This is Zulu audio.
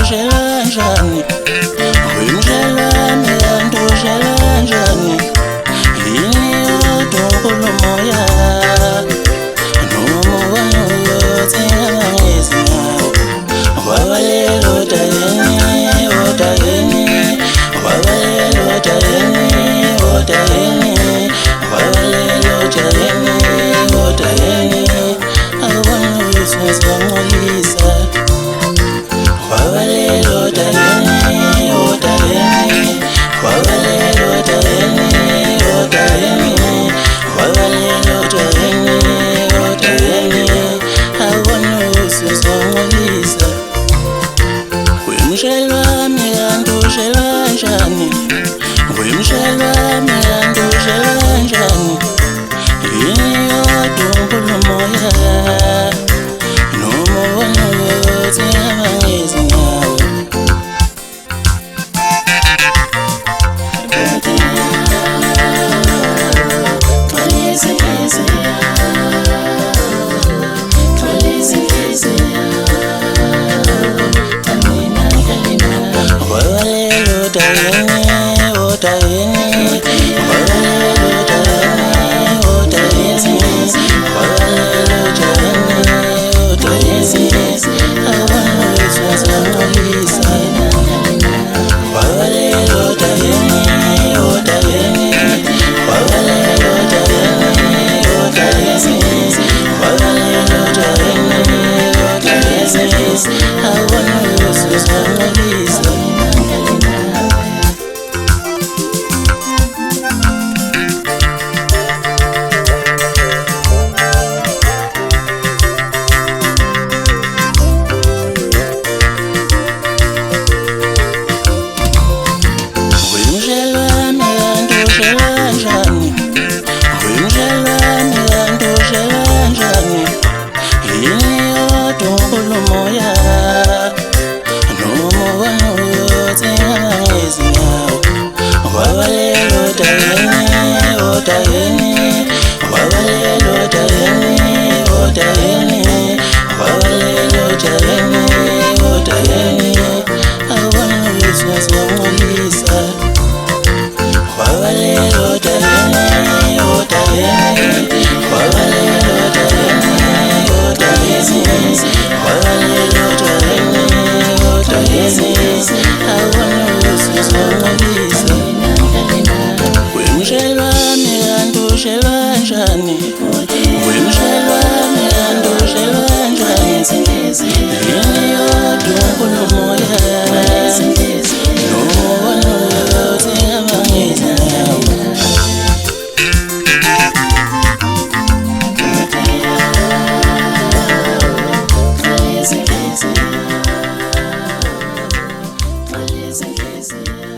kanjani uyimshelwane kanti ushela kanjani yini yodwa unkulumoya noma uyothi ngabangezi ngawo wabalelo dayeni odayeni wabalelo dayeni odayeni wabalelo dayeni odayeni akubona ukuthi ngizonqolisa wabalelo dayeni odayeni wabalelo dayeni odayeni wabalelo dayeni odayeni akubona ukuthi ngizonqolisa uyimshelwane kanti ushela kanjani uyimshelwane kanti ushela kanjani yini yodwa unkulumoya noma ubona ukuthi ngabangezi ngawo wabalelo dayeni odayeni wabalelo dayeni odayeni wabalelo dayeni odayeni akubona ukuthi ngizonqolisa wabalelo dayeni odayeni wabalelo dayeni odayeni wabalelo dayeni odayeni akubona ukuthi ngizonqolisa uyimshelwane kanti ushela kanjani uyimshelwane kanti ushela kanjani yini yodwa unkulumoya noma ubona ukuthi ngabangezi ngawo wabalelo dayeni odayeni wabalelo dayeni odayeni wabalelo dayeni odayeni akubona ukuthi ngizonqolisa wabalelo dayeni odayeni wabalelo dayeni odayeni wabalelo dayeni odayeni akubona ukuthi ngizonqolisa uyimshelwane kanti ushela kanjani uyimshelwane kanti ushela kanjani yini yodwa unkulumoya noma ubona ukuthi ngabangezi ngawo Listen.